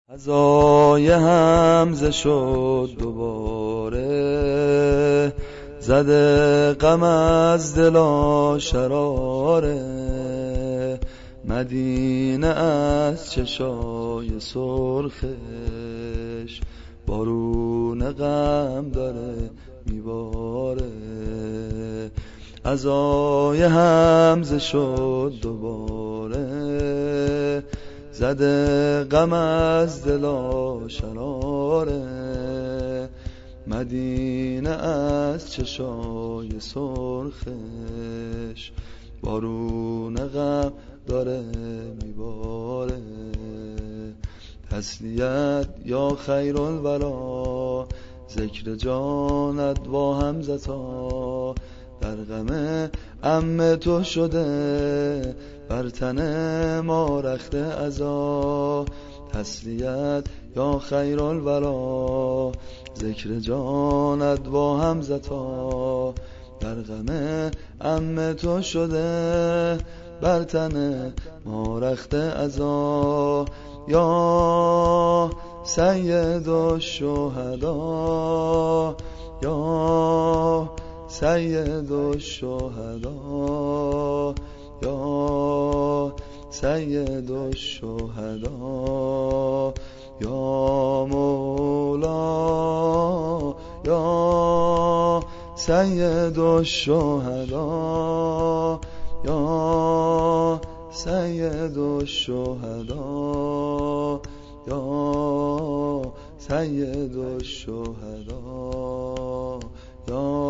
عزای حمزه شد دوباره، زده غم از دلا شراره. مدینه از چشای سرخش بارون غم داره میباره. عزای حمزه شد دوباره، زده غم از دلا شراره. مدینه از چشای سرخش بارون غم داره میباره. تسلیت یا خیر الورا، ذکر جانت با حمزتا. در غم عم تو شده بر تن ما رخت عزا. تسلیت یا خیر الورا، ذکر جانت با حمزتا. در غم عم تو شده بر تن ما رخت عزا. یا سید الشهدا، یا سید الشهدا، یا سید الشهدا. یا مولا یا سید الشهدا، یا سید الشهدا، یا سید الشهدا، یا